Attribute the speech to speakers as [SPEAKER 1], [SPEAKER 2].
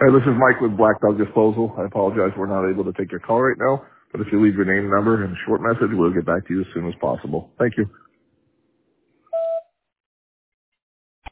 [SPEAKER 1] Hey, this is Mike with Black Dog Disposal. I apologize we're not able to take your call right now, but if you leave your name, number, and a short message, we'll get back to you as soon as possible. Thank you.